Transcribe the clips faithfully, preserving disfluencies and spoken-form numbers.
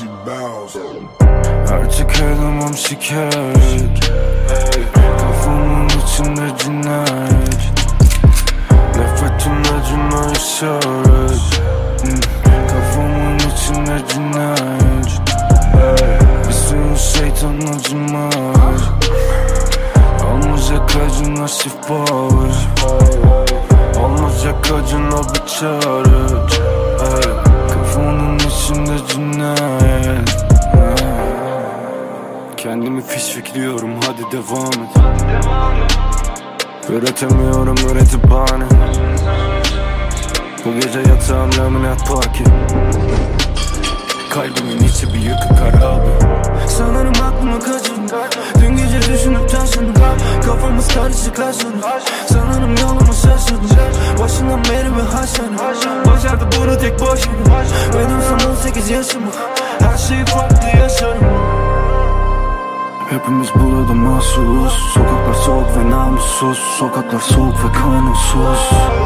Artık edemem şikayet, kafamın içinde cinayet. Nefretin acına işaret, kafamın içinde cinayet. Bir sürü şeytan acımaz, almayacak acına şifadır. Olmayacak acına bir çare. Kafanın içinde cinayet. Kendimi fişfikliyorum, hadi devam et. Üretemiyorum, üretip bahane. Bu gece yatağım laminat parke. Kalbimin içi bir yıkık harabe. Sanırım aklımı kaçırdım. Dün gece düşünüp taşındım. Kafamız karışıklaştı. Sanırım yolumu şaşırdım. Başından beri bir haşarım. Başardı bunu tek başına. Benim son on sekiz yaşım. Her şeyi farklı yaşarım. Hepimiz burada mahsus. Sokaklar soğuk ve namussuz. Sokaklar soğuk ve kanunsuz.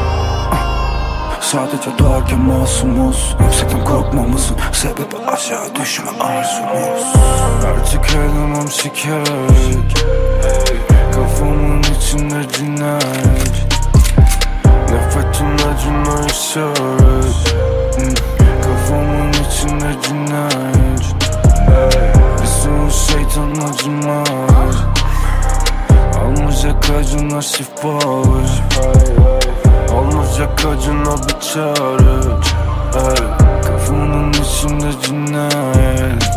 Sadece doğarken masumuz. Yüksekten korkmamızın sebebi aşağı düşme arzumuz. Artık edemem şikayet, kafamın içinde cinayet. Nefretin acına işaret, kafamın içinde cinayet. Bir sürü şeytan acımaz, almayacak acına şifadır. Olmayacak acına bir çare. Kafanın içinde cinayet.